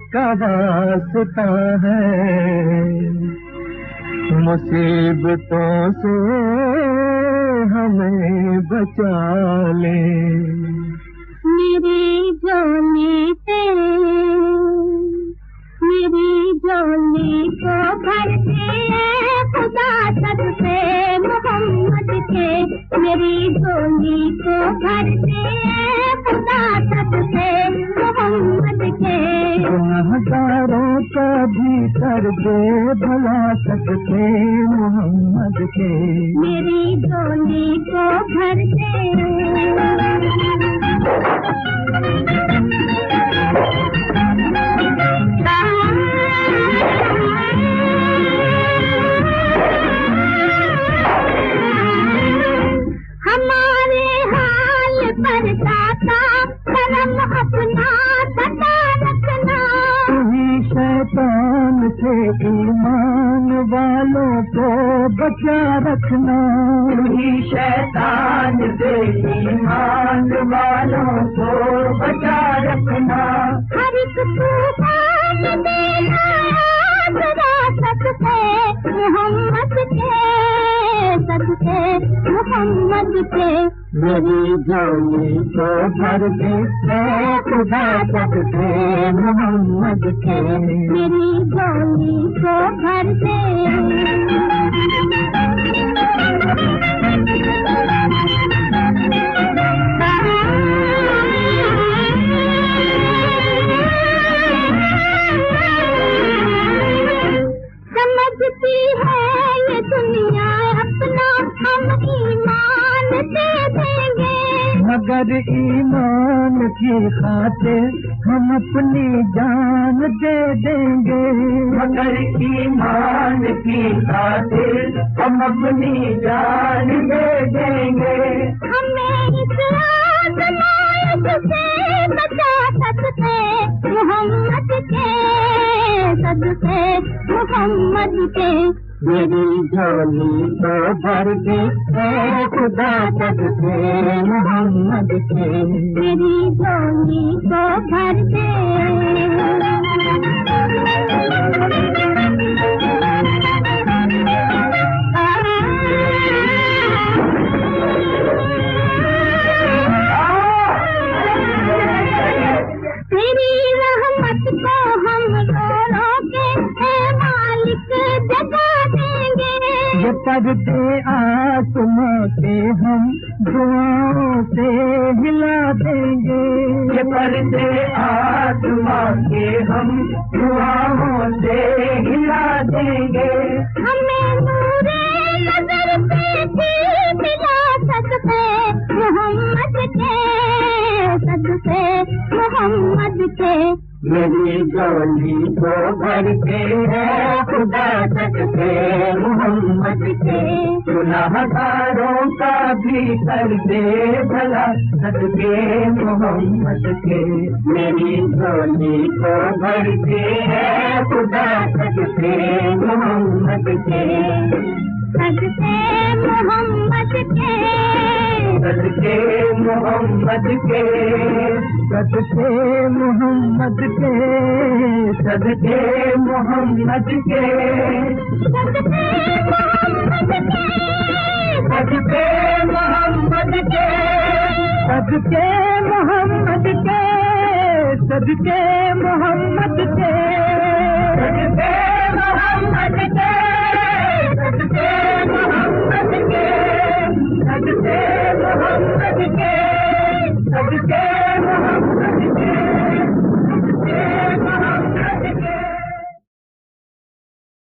का वास्ता है, मुसीबतों से हमें बचा ले। मेरी झोली को भर दे खुदा सबसे मोहम्मद के, मेरी झोली को भर दे खुदा सबसे मोहम्मद के। गुनहगारों का भी कर दे भला सबसे मोहम्मद के, मेरी झोली को भर दे। हमारे हाल पर दाता करम अपना बता रखना, तुम्ही शैतान से ईमान वालों को बचा रखना, तुम्ही शैतान से ईमान वालों को बचा रखना। हर एक तूफान देना विरासत पे मोहम्मद के, सदके मोहम्मद के। मेरी झोली को भर दे खुदा सबसे मोहम्मद के, मेरी झोली को भर दे। समझती है ये दुनिया अपना हम ईमान दे देंगे, मगर ईमान की खातिर हम अपनी जान दे देंगे, मगर ईमान की खातिर हम अपनी जान दे देंगे। हमें इस आज़माइश से बचा सकते मोहम्मद के, सदके मोहम्मद के। मेरी झोली को भर दे खुदा सबसे मोहम्मद के, मेरी झोली को भर दे। तेरी रहमत को हम रो रो के मालिक जगा देंगे, ये पर्दे आसमां के हम दुआओं से हिला देंगे, ये पर्दे आसमां के हम दुआओं से हिला देंगे। हमें नूरे नजर पे भी मिला सकते मोहम्मद के, सदके मोहम्मद के। मेरी झोली को भर दे खुदा सबसे मोहम्मद के, गुनाहगारों का भी कर दे भला सदके मोहम्मद के। मेरी झोली को भर दे खुदा सबसे मोहम्मद के, सदके मोहम्मद के, सदके मोहम्मद के, सदके मोहम्मद के, सदके मोहम्मद के, सदके मोहम्मद के, सदके मोहम्मद के, सदके मोहम्मद के, सदके मोहम्मद के, सदके मोहम्मद के, सदके